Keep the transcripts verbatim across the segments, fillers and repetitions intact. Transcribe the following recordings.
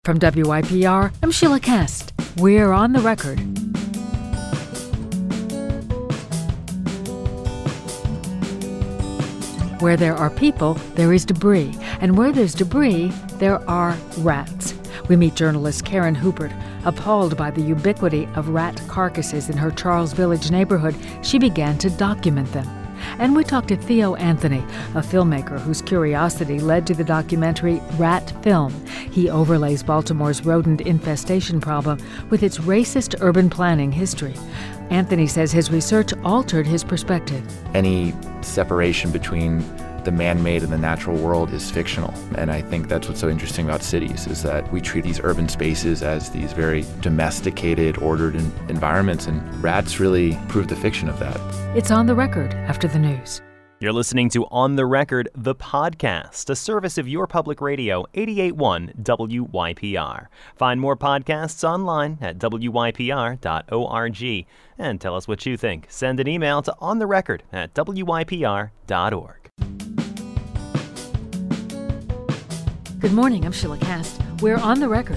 From W Y P R, I'm Sheila Kast. We're on the record. Where there are people, there is debris. And where there's debris, there are rats. We meet journalist Karen Hupert. Appalled by the ubiquity of rat carcasses in her Charles Village neighborhood, she began to document them. And we talk to Theo Anthony, a filmmaker whose curiosity led to the documentary Rat Film. He overlays Baltimore's rodent infestation problem with its racist urban planning history. Anthony says his research altered his perspective. Any separation between the man-made and the natural world is fictional. And I think that's what's so interesting about cities, is that we treat these urban spaces as these very domesticated, ordered in- environments, and rats really prove the fiction of that. It's On the Record after the news. You're listening to On the Record, the podcast, a service of your public radio, eighty-eight point one W Y P R. Find more podcasts online at W Y P R dot org. And tell us what you think. Send an email to ontherecord at W Y P R dot org. Good morning, I'm Sheila Kast. We're On the Record.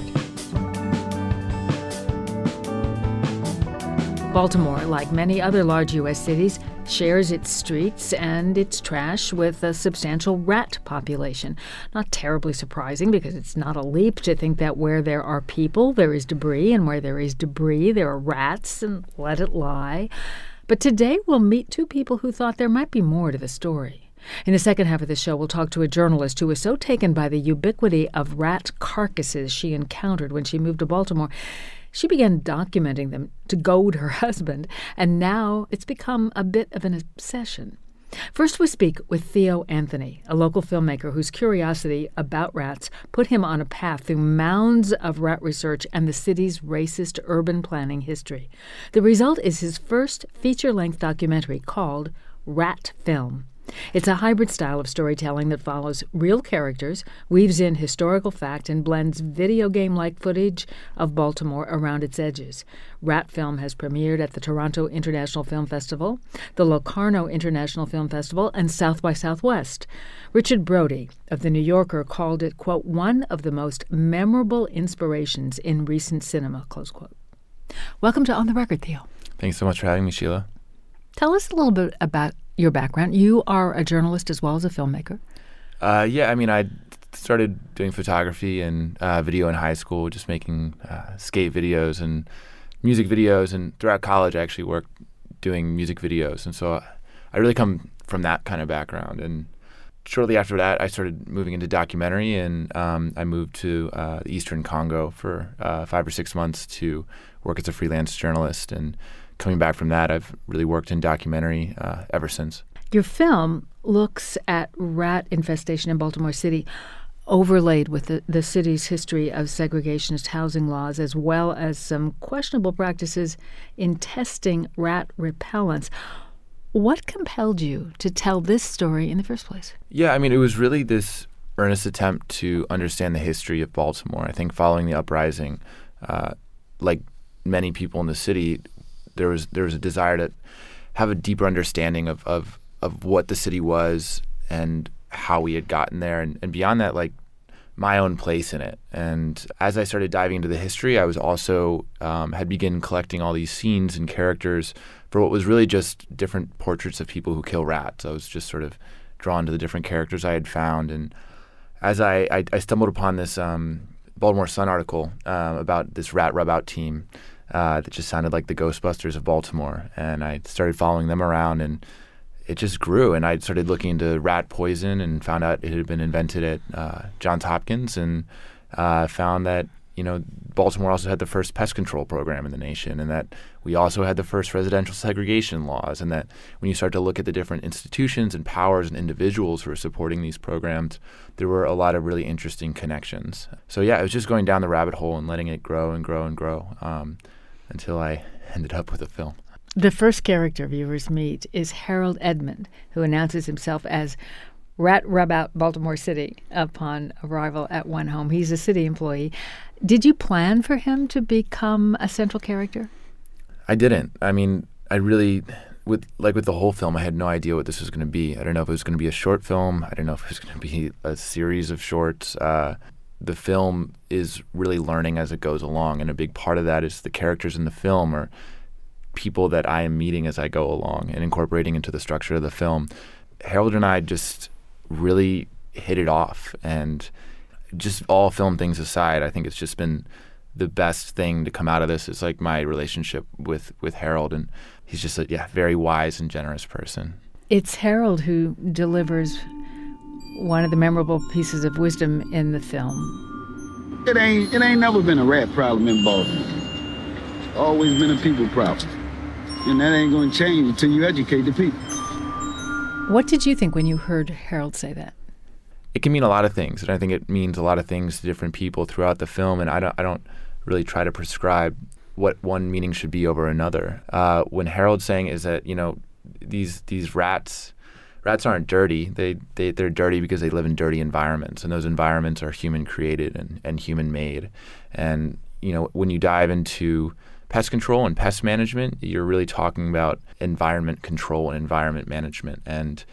Baltimore, like many other large U S cities, shares its streets and its trash with a substantial rat population. Not terribly surprising, because it's not a leap to think that where there are people, there is debris, and where there is debris, there are rats, and let it lie. But today we'll meet two people who thought there might be more to the story. In the second half of the show, we'll talk to a journalist who was so taken by the ubiquity of rat carcasses she encountered when she moved to Baltimore, she began documenting them to goad her husband, and now it's become a bit of an obsession. First, we speak with Theo Anthony, a local filmmaker whose curiosity about rats put him on a path through mounds of rat research and the city's racist urban planning history. The result is his first feature-length documentary called Rat Film. It's a hybrid style of storytelling that follows real characters, weaves in historical fact, and blends video game-like footage of Baltimore around its edges. Rat Film has premiered at the Toronto International Film Festival, the Locarno International Film Festival, and South by Southwest. Richard Brody of The New Yorker called it, quote, one of the most memorable inspirations in recent cinema, close quote. Welcome to On the Record, Theo. Thanks so much for having me, Sheila. Tell us a little bit about your background. You are a journalist as well as a filmmaker. Uh, yeah, I mean, I started doing photography and uh, video in high school, just making uh, skate videos and music videos. And throughout college, I actually worked doing music videos. And so I really come from that kind of background. And shortly after that, I started moving into documentary, and um, I moved to uh, the Eastern Congo for uh, five or six months to work as a freelance journalist. And coming back from that, I've really worked in documentary uh, ever since. Your film looks at rat infestation in Baltimore City, overlaid with the, the city's history of segregationist housing laws, as well as some questionable practices in testing rat repellents. What compelled you to tell this story in the first place? Yeah, I mean, it was really this earnest attempt to understand the history of Baltimore. I think following the uprising, uh, like many people in the city, there was there was a desire to have a deeper understanding of, of, of what the city was and how we had gotten there, and, and beyond that, like my own place in it. And as I started diving into the history, I was also um, had begun collecting all these scenes and characters for what was really just different portraits of people who kill rats. I was just sort of drawn to the different characters I had found. And as I, I, I stumbled upon this um, Baltimore Sun article um, about this rat rub-out team uh, that just sounded like the Ghostbusters of Baltimore. And I started following them around, and it just grew. And I started looking into rat poison and found out it had been invented at uh, Johns Hopkins, and uh, found that, you know, Baltimore also had the first pest control program in the nation, and that we also had the first residential segregation laws, and that when you start to look at the different institutions and powers and individuals who are supporting these programs, there were a lot of really interesting connections. So yeah, it was just going down the rabbit hole and letting it grow and grow and grow um, until I ended up with a film. The first character viewers meet is Harold Edmond, who announces himself as Rat Rub-Out Baltimore City upon arrival at one home. He's a city employee. Did you plan for him to become a central character? I didn't. I mean, I really, with like with the whole film, I had no idea what this was going to be. I don't know if it was going to be a short film. I don't know if it was going to be a series of shorts. Uh, the film is really learning as it goes along, and a big part of that is the characters in the film are people that I am meeting as I go along and incorporating into the structure of the film. Harold and I just really hit it off, and just all film things aside, I think it's just been the best thing to come out of this. Is like my relationship with, with Harold, and he's just a yeah very wise and generous person. It's Harold who delivers one of the memorable pieces of wisdom in the film. It ain't it ain't never been a rat problem in Baltimore. It's always been a people problem. And that ain't going to change until you educate the people. What did you think when you heard Harold say that? It can mean a lot of things, and I think it means a lot of things to different people throughout the film, and I don't I don't really try to prescribe what one meaning should be over another. Uh, when Harold's saying is that, you know, these these rats rats aren't dirty. They, they, they're dirty because they live in dirty environments, and those environments are human-created and, and human-made. And, you know, when you dive into pest control and pest management, you're really talking about environment control and environment management. And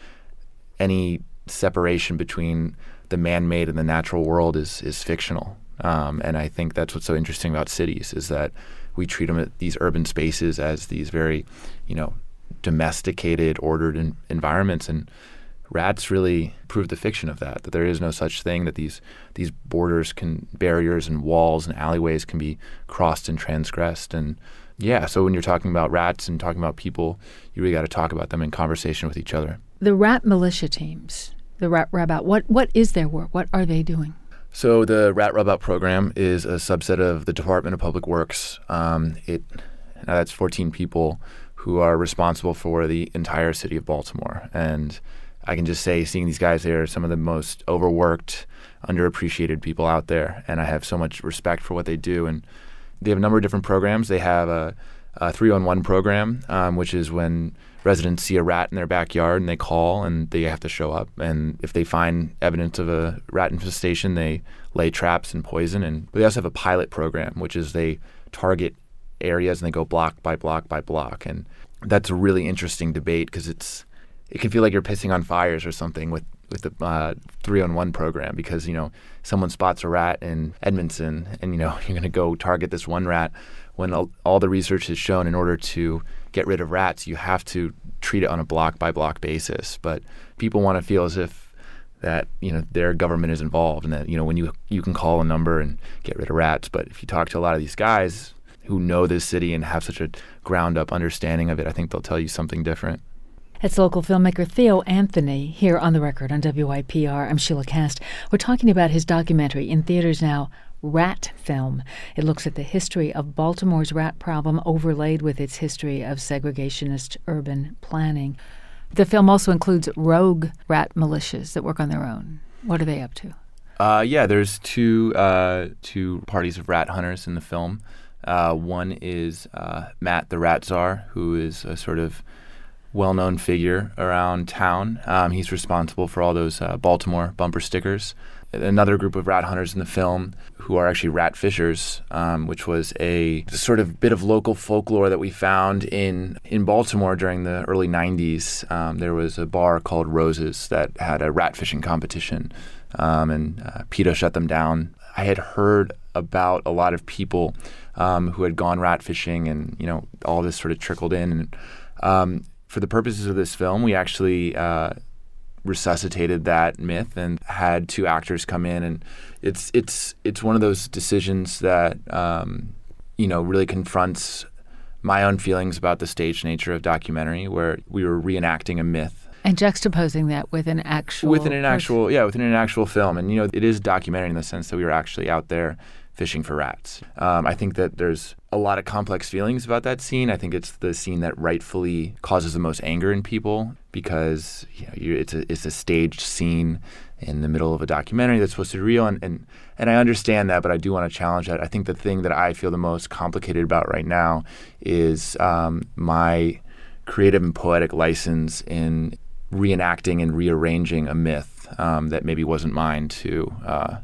any separation between the man-made and the natural world is is fictional. Um, and I think that's what's so interesting about cities, is that we treat them at these urban spaces as these very, you know, domesticated, ordered in, environments, and rats really prove the fiction of that, that there is no such thing, that these these borders can, barriers and walls and alleyways can be crossed and transgressed. And yeah, so when you're talking about rats and talking about people, you really got to talk about them in conversation with each other. The rat militia teams, the Rat Rub-Out, what what is their work? What are they doing? So the Rat Rub-Out program is a subset of the Department of Public Works. Um, it now that's fourteen people who are responsible for the entire city of Baltimore. And I can just say, seeing these guys, they are some of the most overworked, underappreciated people out there. And I have so much respect for what they do. And they have a number of different programs. They have a, a three one one program, um, which is when residents see a rat in their backyard and they call and they have to show up. And if they find evidence of a rat infestation, they lay traps and poison. And they also have a pilot program, which is they target areas and they go block by block by block. And that's a really interesting debate, because it's it can feel like you're pissing on fires or something with with the uh, three one one program, because, you know, someone spots a rat in Edmondson and, you know, you're going to go target this one rat, when all, all the research has shown in order to get rid of rats, you have to treat it on a block by block basis. But people want to feel as if that, you know, their government is involved, and that, you know, when you you can call a number and get rid of rats. But if you talk to a lot of these guys who know this city and have such a ground-up understanding of it, I think they'll tell you something different. That's local filmmaker Theo Anthony here on The Record on W I P R. I'm Sheila Cast. We're talking about his documentary, in theaters now, Rat Film. It looks at the history of Baltimore's rat problem overlaid with its history of segregationist urban planning. The film also includes rogue rat militias that work on their own. What are they up to? Uh, yeah, there's two uh, two parties of rat hunters in the film. Uh, one is uh, Matt the Rat Czar, who is a sort of well-known figure around town. Um, he's responsible for all those uh, Baltimore bumper stickers. Another group of rat hunters in the film who are actually rat fishers, um, which was a sort of bit of local folklore that we found in, in Baltimore during the early nineties. Um, there was a bar called Roses that had a rat fishing competition, um, and uh, PETA shut them down. I had heard about a lot of people um, who had gone rat fishing, and, you know, all this sort of trickled in. And um, for the purposes of this film, we actually uh, resuscitated that myth and had two actors come in, and it's it's it's one of those decisions that um, you know really confronts my own feelings about the staged nature of documentary, where we were reenacting a myth and juxtaposing that with an actual within an actual yeah within an actual film. And, you know, it is documentary in the sense that we were actually out there fishing for rats. Um, I think that there's a lot of complex feelings about that scene. I think it's the scene that rightfully causes the most anger in people, because, you know, you're, it's a it's a staged scene in the middle of a documentary that's supposed to be real, and, and, and I understand that, but I do want to challenge that. I think the thing that I feel the most complicated about right now is um, my creative and poetic license in reenacting and rearranging a myth um, that maybe wasn't mine to uh,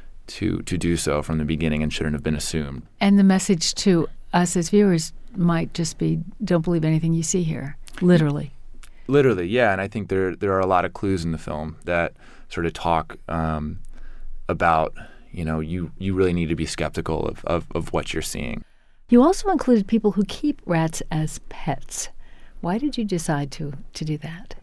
to to do so from the beginning and shouldn't have been assumed. And the message to us as viewers might just be, don't believe anything you see here, literally. Literally, yeah. And I think there there are a lot of clues in the film that sort of talk um, about, you know, you, you really need to be skeptical of, of, of what you're seeing. You also included people who keep rats as pets. Why did you decide to, to do that?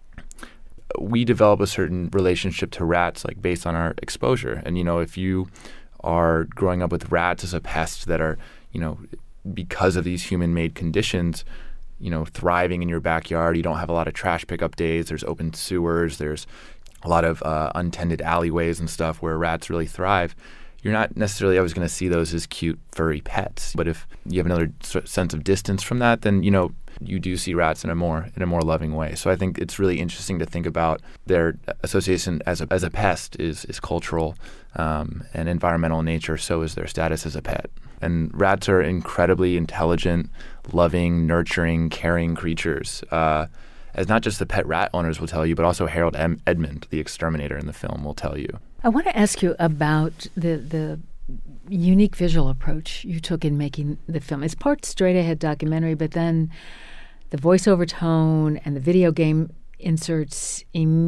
We develop a certain relationship to rats, like based on our exposure. And, you know, if you are growing up with rats as a pest that are, you know, because of these human-made conditions, you know, thriving in your backyard, you don't have a lot of trash pickup days, there's open sewers, there's a lot of uh, untended alleyways and stuff where rats really thrive, you're not necessarily always going to see those as cute, furry pets. But if you have another s- sense of distance from that, then, you know, you do see rats in a more in a more loving way. So I think it's really interesting to think about their association as a as a pest is is cultural um, and environmental in nature. So is their status as a pet. And rats are incredibly intelligent, loving, nurturing, caring creatures. Uh, as not just the pet rat owners will tell you, but also Harold M- Edmund, the exterminator in the film, will tell you. I want to ask you about the the unique visual approach you took in making the film. It's part straight-ahead documentary, but then the voiceover tone and the video game inserts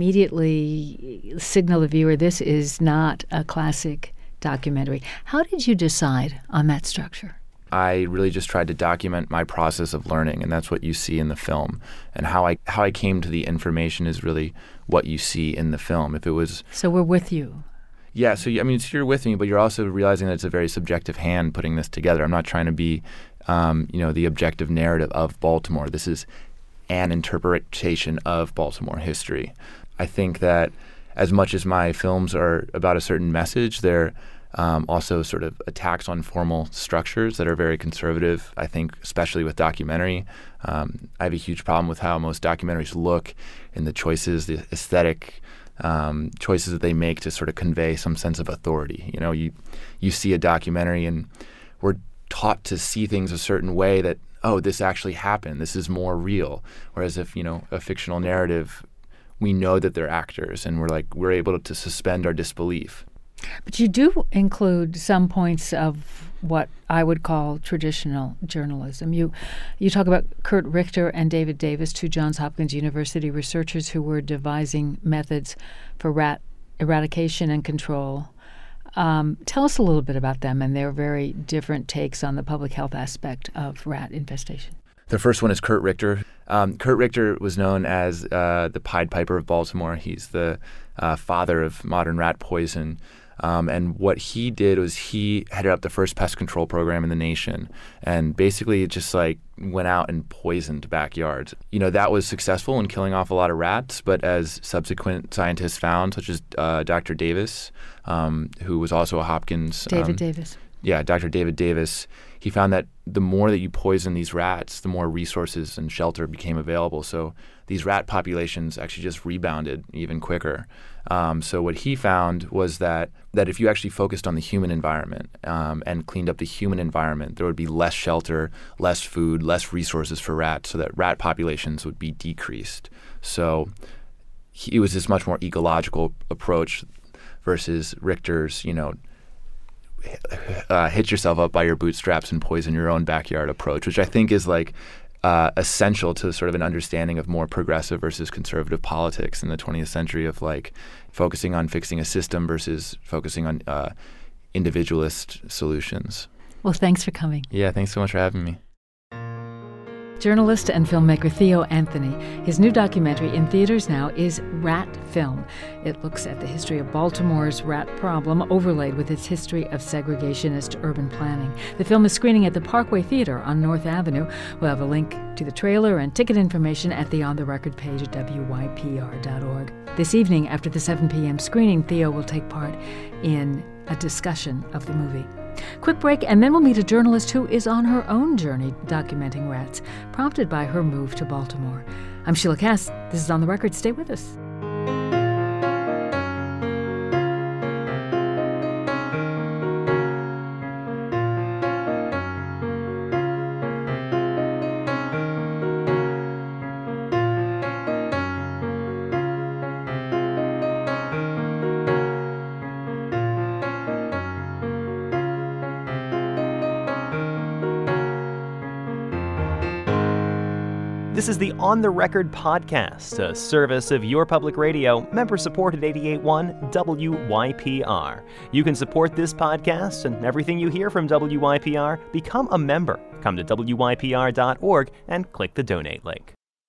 immediately signal the viewer this is not a classic documentary. How did you decide on that structure? I really just tried to document my process of learning, and that's what you see in the film. And how I how I came to the information is really what you see in the film. If it was So we're with you. Yeah, so I mean, so you're with me, but you're also realizing that it's a very subjective hand putting this together. I'm not trying to be, um, you know, the objective narrative of Baltimore. This is an interpretation of Baltimore history. I think that as much as my films are about a certain message, they're um, also sort of attacks on formal structures that are very conservative, I think, especially with documentary. Um, I have a huge problem with how most documentaries look and the choices, the aesthetic Um, choices that they make to sort of convey some sense of authority. You know, you you see a documentary and we're taught to see things a certain way that, oh, this actually happened. This is more real. Whereas if, you know, a fictional narrative, we know that they're actors and we're like, we're able to suspend our disbelief. But you do include some points of what I would call traditional journalism. You you talk about Kurt Richter and David Davis, two Johns Hopkins University researchers who were devising methods for rat eradication and control. Um, tell us a little bit about them and their very different takes on the public health aspect of rat infestation. The first one is Kurt Richter. Um, Kurt Richter was known as uh, the Pied Piper of Baltimore. He's the uh, father of modern rat poison. Um, and what he did was he headed up the first pest control program in the nation and basically just like went out and poisoned backyards. You know, that was successful in killing off a lot of rats, but as subsequent scientists found, such as uh, Doctor Davis, um, who was also a Hopkins. David um, Davis. Yeah, Doctor David Davis. He found that the more that you poison these rats, the more resources and shelter became available. So these rat populations actually just rebounded even quicker. Um, so what he found was that that if you actually focused on the human environment um, and cleaned up the human environment, there would be less shelter, less food, less resources for rats, so that rat populations would be decreased. So he, it was this much more ecological approach versus Richter's, you know, Uh, hit yourself up by your bootstraps and poison your own backyard approach, which I think is like uh, essential to sort of an understanding of more progressive versus conservative politics in the twentieth century, of like focusing on fixing a system versus focusing on uh, individualist solutions. Well, thanks for coming. Yeah, thanks so much for having me. Journalist and filmmaker Theo Anthony. His new documentary in theaters now is Rat Film. It looks at the history of Baltimore's rat problem overlaid with its history of segregationist urban planning. The film is screening at the Parkway Theater on North Avenue. We'll have a link to the trailer and ticket information at the On the Record page at W Y P R dot org. This evening, after the seven p.m. screening, Theo will take part in a discussion of the movie. Quick break, and then we'll meet a journalist who is on her own journey documenting rats, prompted by her move to Baltimore. I'm Sheila Cass. This is On the Record. Stay with us. This is the On the Record podcast, a service of your public radio, member-supported eighty-eight point one W Y P R. You can support this podcast and everything you hear from W Y P R. Become a member. Come to W Y P R dot org and click the donate link.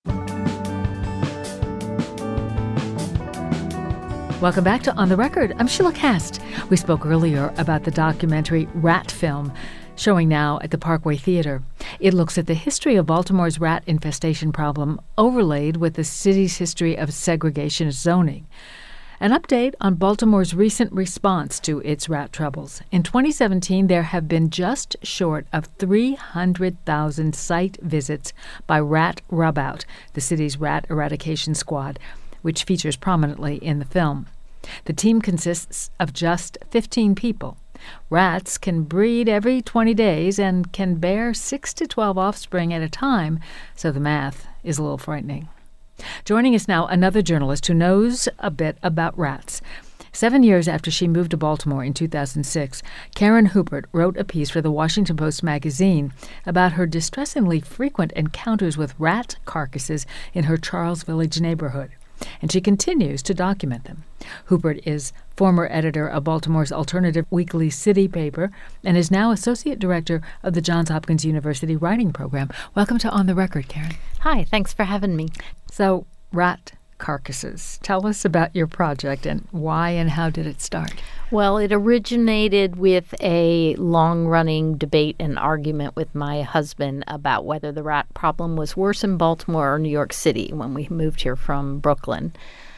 Welcome back to On the Record. I'm Sheila Kast. We spoke earlier about the documentary Rat Film, showing now at the Parkway Theater. It looks at the history of Baltimore's rat infestation problem, overlaid with the city's history of segregationist zoning. An update on Baltimore's recent response to its rat troubles. In twenty seventeen, there have been just short of three hundred thousand site visits by Rat Rubout, the city's rat eradication squad, which features prominently in the film. The team consists of just fifteen people. Rats can breed every twenty days and can bear six to twelve offspring at a time, so the math is a little frightening. Joining us now, another journalist who knows a bit about rats. Seven years after she moved to Baltimore in two thousand six, Karen Hubert wrote a piece for the Washington Post magazine about her distressingly frequent encounters with rat carcasses in her Charles Village neighborhood. And she continues to document them. Hubert is former editor of Baltimore's alternative weekly City paper and is now associate director of the Johns Hopkins University writing program. Welcome to On the Record, Karen. Hi, thanks for having me. So, rat carcasses. Tell us about your project and why and how did it start? Well, it originated with a long-running debate and argument with my husband about whether the rat problem was worse in Baltimore or New York City when we moved here from Brooklyn.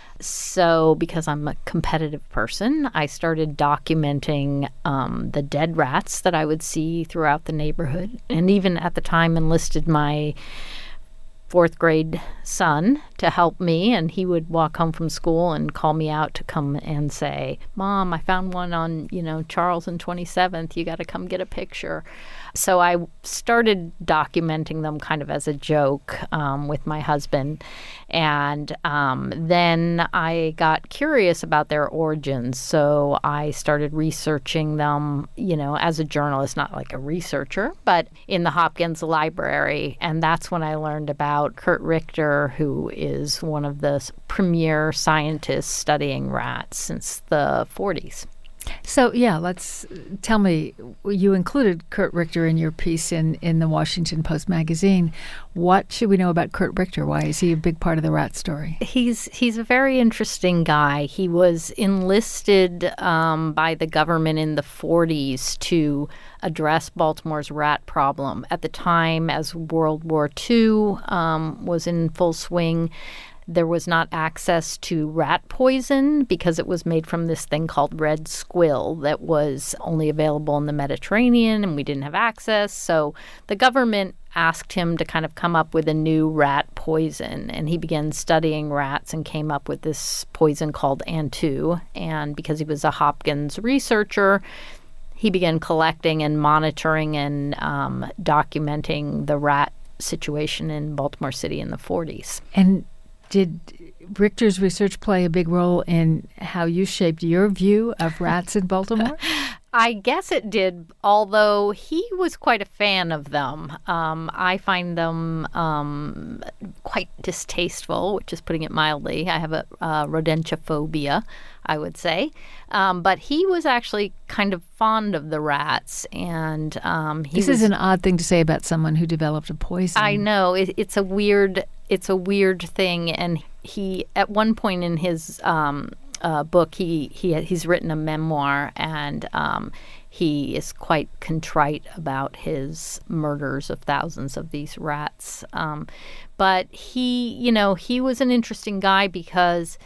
So, because I'm a competitive person, I started documenting um, the dead rats that I would see throughout the neighborhood, and even at the time enlisted my fourth grade son to help me, and he would walk home from school and call me out to come and say, Mom, I found one on, you know, Charles and twenty-seventh. You got to come get a picture. So I started documenting them kind of as a joke um, with my husband. And um, then I got curious about their origins. So I started researching them, you know, as a journalist, not like a researcher, but in the Hopkins Library. And that's when I learned about Kurt Richter, who is one of the premier scientists studying rats since the forties. So, yeah, let's tell me, you included Kurt Richter in your piece in, in the Washington Post magazine. What should we know about Kurt Richter? Why is he a big part of the rat story? He's he's a very interesting guy. He was enlisted um, by the government in the forties to address Baltimore's rat problem. At the time, as World War Two um, was in full swing, there was not access to rat poison because it was made from this thing called red squill that was only available in the Mediterranean, and we didn't have access. So the government asked him to kind of come up with a new rat poison, and he began studying rats and came up with this poison called Antu. And because he was a Hopkins researcher, he began collecting and monitoring and um, documenting the rat situation in Baltimore City in the forties. And did Richter's research play a big role in how you shaped your view of rats in Baltimore? I guess it did, although he was quite a fan of them. Um, I find them um, quite distasteful, which is putting it mildly. I have a uh, rodentophobia, I would say. Um, but he was actually kind of fond of the rats. And um, he This was, is an odd thing to say about someone who developed a poison. I know. It, it's a weird, it's a weird thing. And he, at one point in his um, Uh, book, he, he he's written a memoir, and um, he is quite contrite about his murders of thousands of these rats. Um, but he, you know, he was an interesting guy because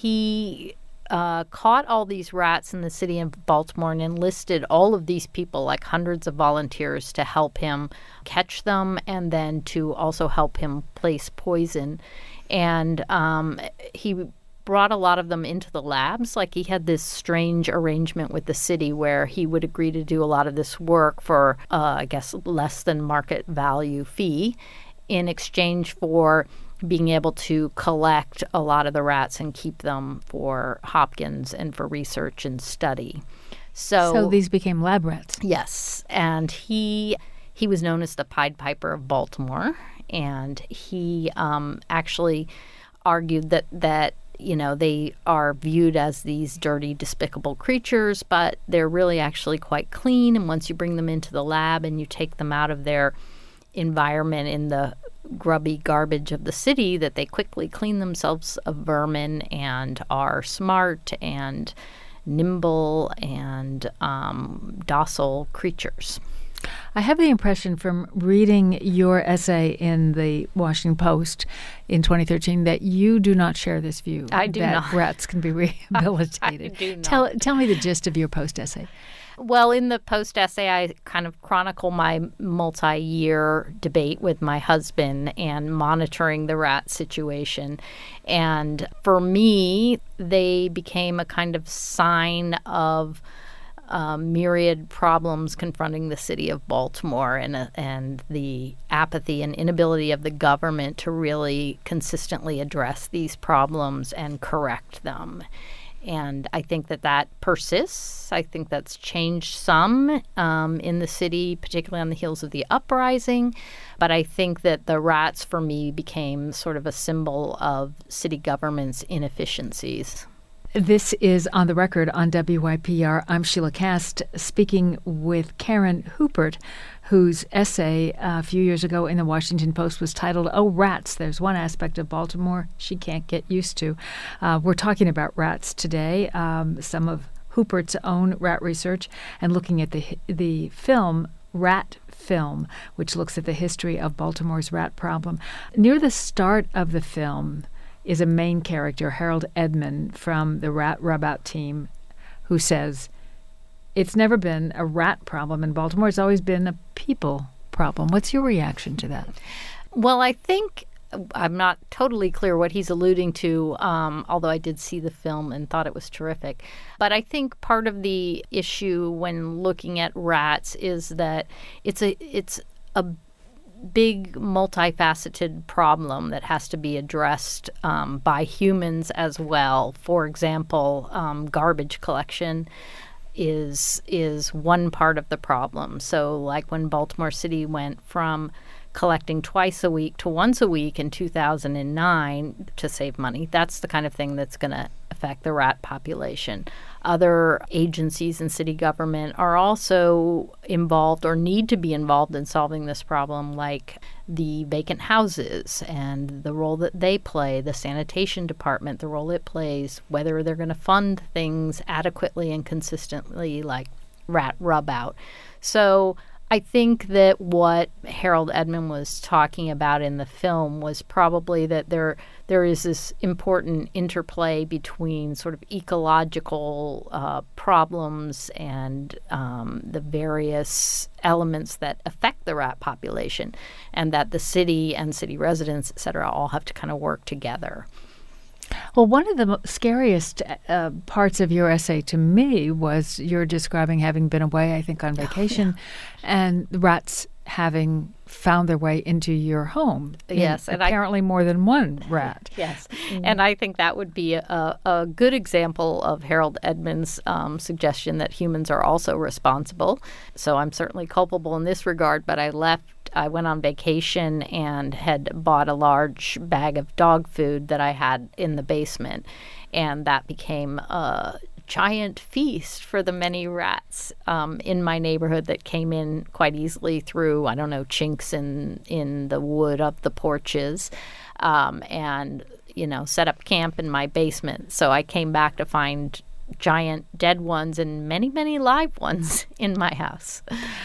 he uh, caught all these rats in the city of Baltimore and enlisted all of these people, like hundreds of volunteers, to help him catch them and then to also help him place poison. And um, he brought a lot of them into the labs. Like, he had this strange arrangement with the city where he would agree to do a lot of this work for, uh, I guess, less than market value fee in exchange for being able to collect a lot of the rats and keep them for Hopkins and for research and study. So, so these became lab rats. Yes. And he he was known as the Pied Piper of Baltimore. and he um, actually argued that that you know they are viewed as these dirty, despicable creatures, but they're really actually quite clean. And once you bring them into the lab and you take them out of their environment in the grubby garbage of the city, that they quickly clean themselves of vermin and are smart and nimble and um, docile creatures. I have the impression from reading your essay in the Washington Post in twenty thirteen that you do not share this view. I do that not. Rats can be rehabilitated. I do not. Tell, tell me the gist of your Post essay. Well, in the Post essay, I kind of chronicle my multi-year debate with my husband and monitoring the rat situation. And for me, they became a kind of sign of um, myriad problems confronting the city of Baltimore and, uh, and the apathy and inability of the government to really consistently address these problems and correct them. And I think that that persists. I think that's changed some um, in the city, particularly on the heels of the uprising. But I think that the rats, for me, became sort of a symbol of city government's inefficiencies. This is On the Record on W Y P R. I'm Sheila Kast, speaking with Karen Hupert, whose essay uh, a few years ago in the Washington Post was titled, "Oh, Rats, There's One Aspect of Baltimore She Can't Get Used to." Uh, we're talking about rats today, um, some of Hupert's own rat research, and looking at the the film Rat Film, which looks at the history of Baltimore's rat problem. Near the start of the film is a main character, Harold Edman, from the Rat Rub-Out team, who says, "It's never been a rat problem in Baltimore. It's always been a people problem." What's your reaction to that? Well, I think I'm not totally clear what he's alluding to, um, although I did see the film and thought it was terrific. But I think part of the issue when looking at rats is that it's a it's a big, multifaceted problem that has to be addressed um, by humans as well. For example, um, garbage collection is is one part of the problem. So like when Baltimore City went from collecting twice a week to once a week in two thousand nine to save money, that's the kind of thing that's going to affect the rat population. Other agencies in city government are also involved or need to be involved in solving this problem, like the vacant houses and the role that they play, the sanitation department, the role it plays, whether they're going to fund things adequately and consistently like rat rub-out. So I think that what Harold Edman was talking about in the film was probably that there there is this important interplay between sort of ecological uh, problems and um, the various elements that affect the rat population, and that the city and city residents, et cetera, all have to kind of work together. Well, one of the mo- scariest uh, parts of your essay to me was you're describing having been away, I think, on vacation, oh, yeah. and the rats having found their way into your home. Yes. And apparently I, more than one rat. Yes. Mm. And I think that would be a, a good example of Harold Edman's um, suggestion that humans are also responsible. So I'm certainly culpable in this regard, but I left I went on vacation and had bought a large bag of dog food that I had in the basement, and that became a giant feast for the many rats um, in my neighborhood that came in quite easily through, I don't know, chinks in, in the wood of the porches, um, and, you know, set up camp in my basement. So I came back to find giant dead ones and many, many live ones in my house.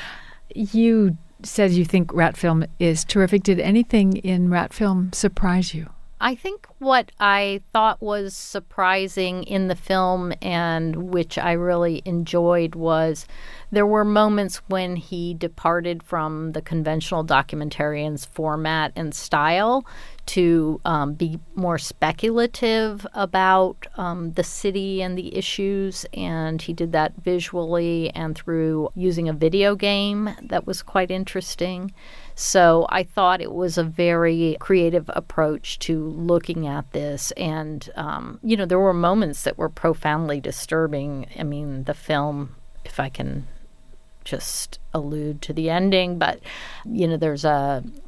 You said you think rat film is terrific. Did anything in rat film surprise you? I think what I thought was surprising in the film, and which I really enjoyed, was there were moments when he departed from the conventional documentarian's format and style to um, be more speculative about um, the city and the issues, and he did that visually and through using a video game that was quite interesting. So I thought it was a very creative approach to looking at this. And, um, you know, there were moments that were profoundly disturbing. I mean, the film, if I can just allude to the ending, but, you know, there's a,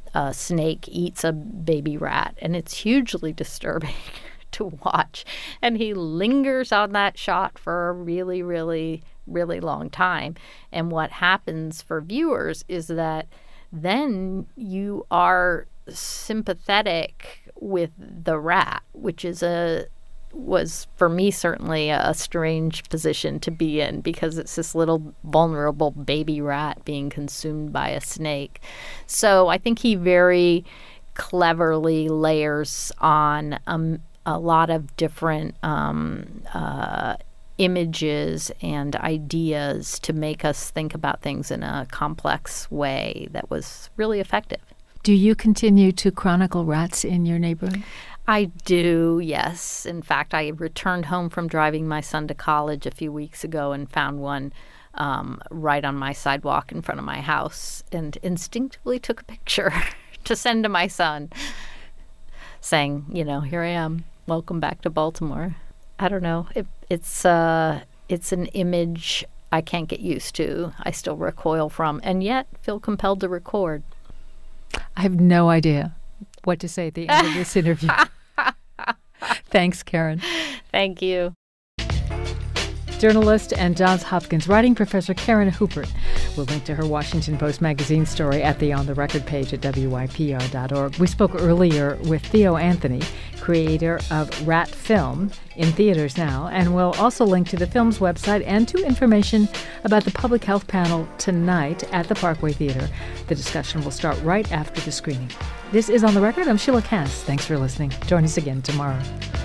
a snake eats a baby rat, and it's hugely disturbing to watch. And he lingers on that shot for a really, really, really long time. And what happens for viewers is that then you are sympathetic with the rat, which is a was for me certainly a strange position to be in, because it's this little vulnerable baby rat being consumed by a snake. So I think he very cleverly layers on um, a lot of different um, uh, images and ideas to make us think about things in a complex way that was really effective. Do you continue to chronicle rats in your neighborhood? I do, yes. In fact, I returned home from driving my son to college a few weeks ago and found one um, right on my sidewalk in front of my house, and instinctively took a picture to send to my son, saying, you know, here I am, welcome back to Baltimore. I don't know, it, it's uh, it's an image I can't get used to, I still recoil from, and yet feel compelled to record. I have no idea what to say at the end of this interview. Thanks, Karen. Thank you. Journalist and Johns Hopkins writing professor Karen Hupert. We'll link to her Washington Post magazine story at the On the Record page at W Y P R dot org. We spoke earlier with Theo Anthony, creator of Rat Film, in theaters now, and we'll also link to the film's website and to information about the public health panel tonight at the Parkway Theater. The discussion will start right after the screening. This is On the Record. I'm Sheila Cass. Thanks for listening. Join us again tomorrow.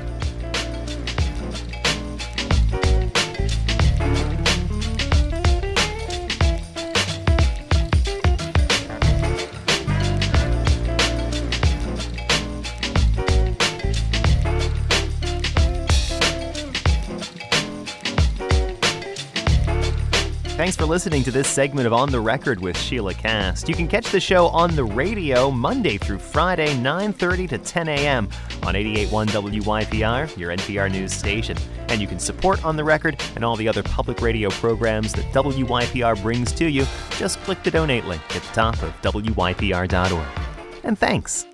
Thanks for listening to this segment of On the Record with Sheila Cass. You can catch the show on the radio Monday through Friday, nine thirty to ten a.m. on eighty-eight point one W Y P R, your N P R news station. And you can support On the Record and all the other public radio programs that W Y P R brings to you. Just click the donate link at the top of W Y P R dot org. And thanks.